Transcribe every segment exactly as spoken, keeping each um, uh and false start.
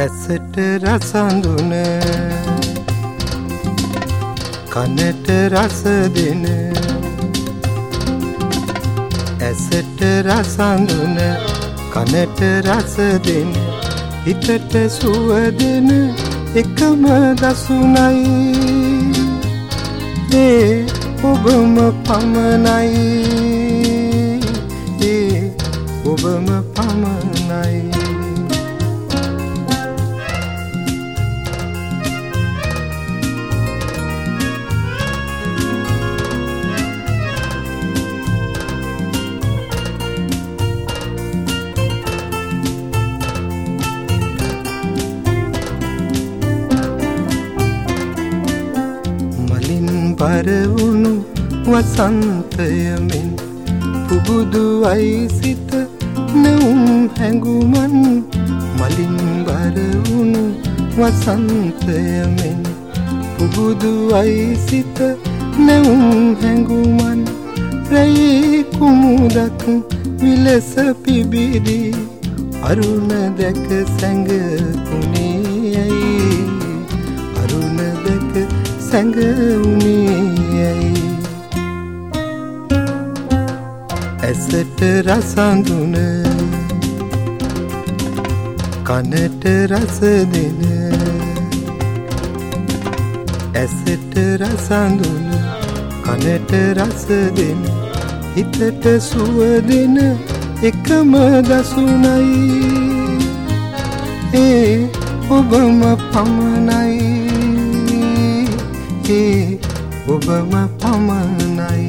ඇසට රසඳුන කනට රස දෙන ඇසට රසඳුන කනට රස දෙන හිතට සුව දෙන එකම දසුනයි ඒ ඔබම පමණයි ඒ ඔබම පමණයි පරවුණු වසන්තයමෙන් පුබුදුවයි සිත නැවුම් හැඟුමන් මලින් බරවුණු වසන්තයමෙන් පුබුදුවයි සිත නැවුම් හැඟුමන් රැයි කුමුදක් විලස පිබිදී අරුණ දැක සැඟුණේ අරුණ දැක සැඟුණේ ඇසට රසඳුන කනට රස දෙන ඇසට රසඳුන කනට රස දෙන හිතට සුව දෙන එකම දසුනයි ඒ ඔබම පමණයි ඒ ඔබම පමණයි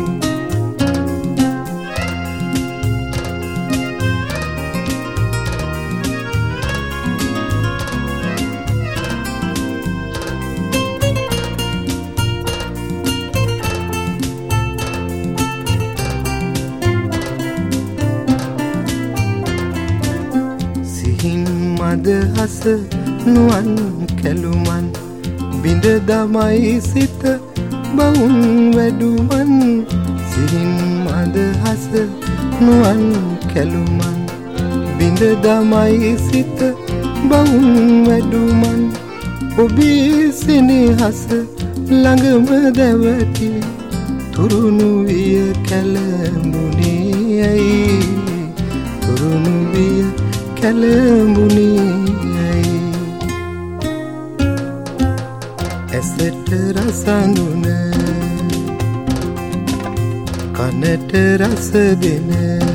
සිහින් මදහස නුවන් කැලුමන් බිඳ දමයි සිත බවුන් වැඩුමන් සිහින් මදහස නුවන් කැලුමන් බිඳ දමයි සිත බවුන් වැඩුමන් ඔබේ සෙනෙහස ළඟම දැවටි තුරුණු විය කැළඹුණේ තුරුණු විය කැළඹුණේ ඇසට රසඳුන කනට රස දෙන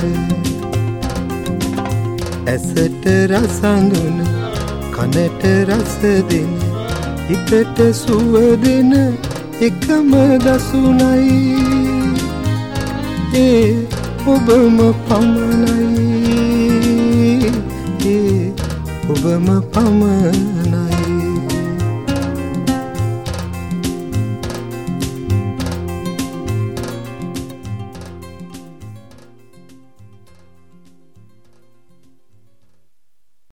ඇසට රසඳුන කනට රස දෙන හිතට සුව දෙන එකම දසුනයි ඒ ඔබම පමණයි ඒ ඔබම පමණයි